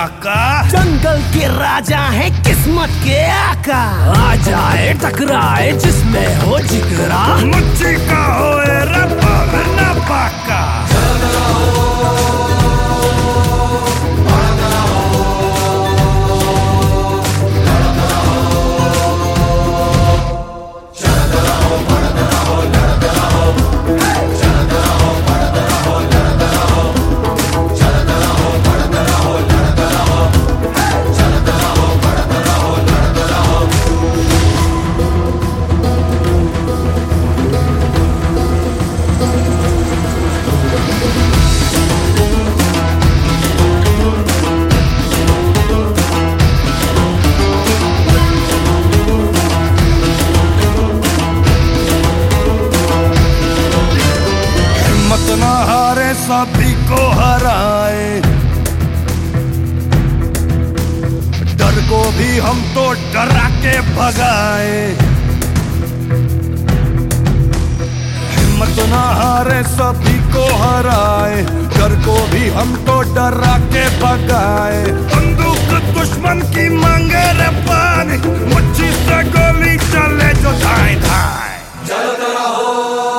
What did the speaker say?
काका। जंगल के राजा है किस्मत के आका। आ जाए टकराए जिसमें हो जिगरा, मुझी का होए रब्बा ना पाका। ना हारे सभी को हराए, डर को भी हम तो डरा के भगाए। हिम्मत ना हारे सभी को हराए, डर को भी हम तो डरा के भगाए। बंदूक दुश्मन की मांगे रे पानी, मुट्ठी से गोली चले जो धाए धाए। चलता रहो।